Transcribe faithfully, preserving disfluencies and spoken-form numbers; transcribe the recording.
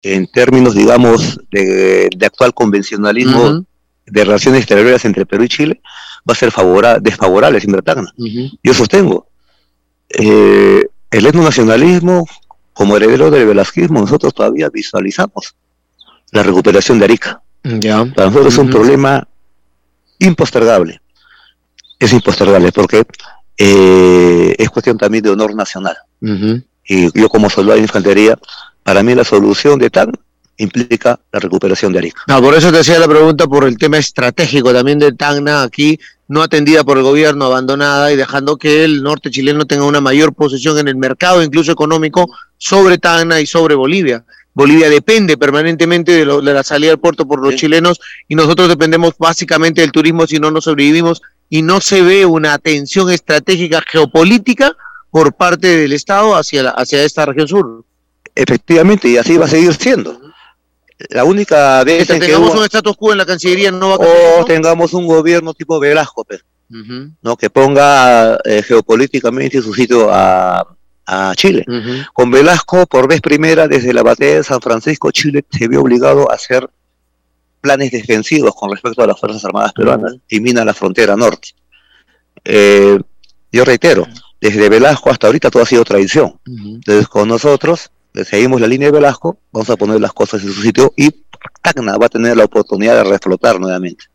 en términos, digamos, de, de actual convencionalismo uh-huh. de relaciones exteriores entre Perú y Chile, va a ser favorable, desfavorable siempre Tacna. Uh-huh. Yo sostengo, eh, el etnonacionalismo, como heredero del velasquismo, nosotros todavía visualizamos la recuperación de Arica. Yeah. Para nosotros uh-huh. es un problema impostergable. Es impostergable porque eh, es cuestión también de honor nacional. Uh-huh. Y yo como soldado de infantería, para mí la solución de Tacna implica la recuperación de Arica. No, por eso te hacía la pregunta por el tema estratégico también de Tacna, aquí no atendida por el gobierno, abandonada y dejando que el norte chileno tenga una mayor posición en el mercado, incluso económico, sobre Tacna y sobre Bolivia. Bolivia depende permanentemente de, lo, de la salida del puerto por los sí. chilenos y nosotros dependemos básicamente del turismo, si no, no sobrevivimos y no se ve una atención estratégica geopolítica por parte del Estado hacia, la, hacia esta región sur. Efectivamente, y así va a seguir siendo. La única vez que tengamos hubo, un status quo en la Cancillería no va a cambiar, o ¿no? tengamos un gobierno tipo Velasco, pero, uh-huh. ¿no? que ponga eh, geopolíticamente su sitio a, a Chile. Uh-huh. Con Velasco, por vez primera, desde la batalla de San Francisco, Chile se vio obligado a hacer planes defensivos con respecto a las Fuerzas Armadas peruanas uh-huh. y mina la frontera norte. Eh, yo reitero, desde Velasco hasta ahorita todo ha sido traición. Uh-huh. Entonces, con nosotros seguimos la línea de Velasco, vamos a poner las cosas en su sitio y Tacna va a tener la oportunidad de reflotar nuevamente.